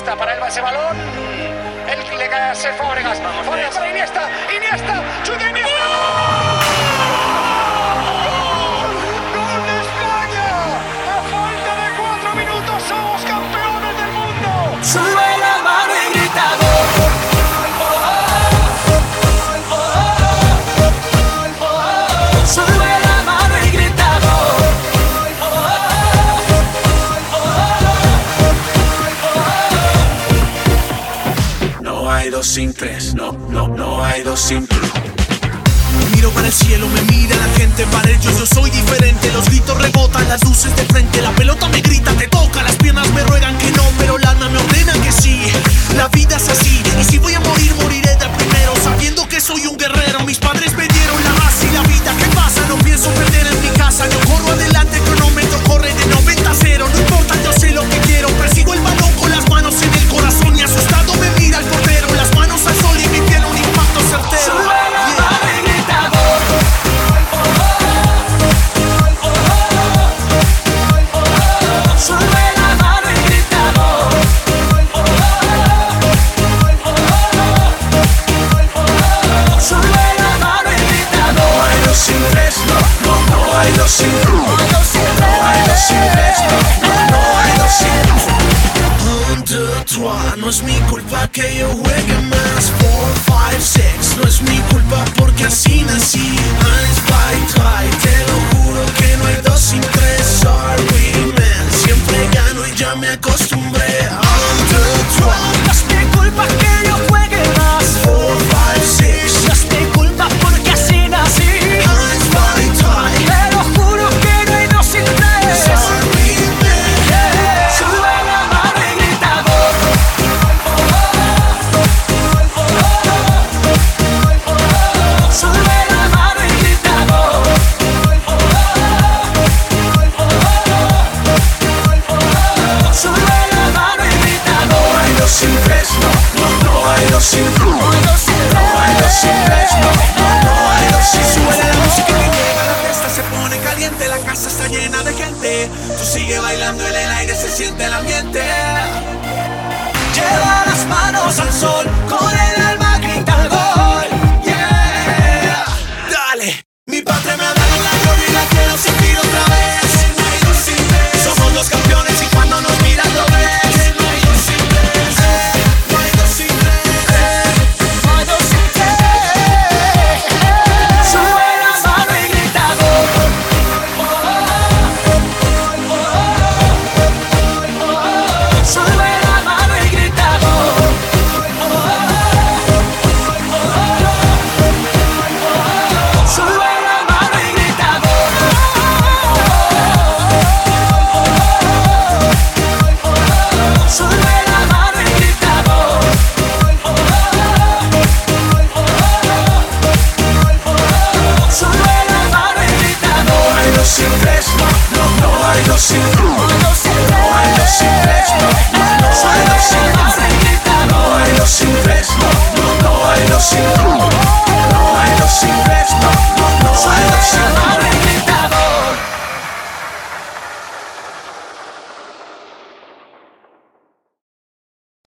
Iniesta para ese balón. El le cae a Cesc Fábregas. Fábregas para Iniesta. Iniesta. ¡Chute Iniesta! ¡Gol de España! A falta de 4 minutos somos campeones del mundo. Sube la mano y grita gol. Sube la mano y grita gol. No hay dos sin tres, no hay dos sin tres. Miro para el cielo, me mira la gente, para ellos yo soy diferente. Los gritos rebotan, las luces de frente, la pelota me grita, te toca, las piernas me ruegan que no, pero el alma me ordena que sí. La vida es así, y si voy a morir, moriré de primero, sabiendo que soy un guerrero. Mis padres me dieron la raza y la vida, ¿qué pasa? No pienso perder en mi casa, yo corro adelante, cronómetro corre de 90 a 0. No importa, yo sé lo que quiero, persigo el balón con las manos en el corazón y asustado me mira el portero. Las manos al sol y mi piel un impacto certero. Sube la mano y grita gol. Sube la mano y grita gol. Sube la mano y grita gol. No hay dos sin tres, no hay dos sin tres. No hay dos sin tres, no hay dos sin tres. Un, deux, trois, no es mi culpa que yo juegue más. 4, 5, 6, no es mi culpa porque así nací. 1, 2, 3, te lo juro que no hay dos sin tres. Sorry man, siempre gano y ya me acostumbré. 1, 2, 3, No es mi culpa que yo juegue más. 4, 5, 6, No es mi culpa porque así nací. 1, 2, 3, Te lo juro que no hay dos sin tres. sorry man. Sube la mano y grita gol. Sube la mano y grita gol. Sube la mano y grita No gol. hay dos sin tres, no hay dos sin tres. No hay dos sin No hay dos sin tres, no hay dos sin tres. Sube la música que llega, la fiesta se pone caliente, la casa está llena de gente. Tú sigue bailando, en el aire se siente el ambiente. Lleva las manos al sol, con el alma grita el gol. Yeah. Dale, mi patria me ha dado la gloria y la quiero sentir otra vez. No hay dos sin tres. Somos los campeones y cuando nos miran lo ves. No hay dos sin tres. No hay dos sin tres. No hay dos sin tres. Sube la mano y grita gol. Sube la mano y grita gol. Sube la mano y grita gol. Sube la mano y grita gol. Sube la mano y grita No gol. hay dos sin tres, no hay dos sin tres. No hay dos sin No hay dos sin tres, no hay dos sin tres. tres. Grita No gol. hay dos sin tres, no hay dos sin tres.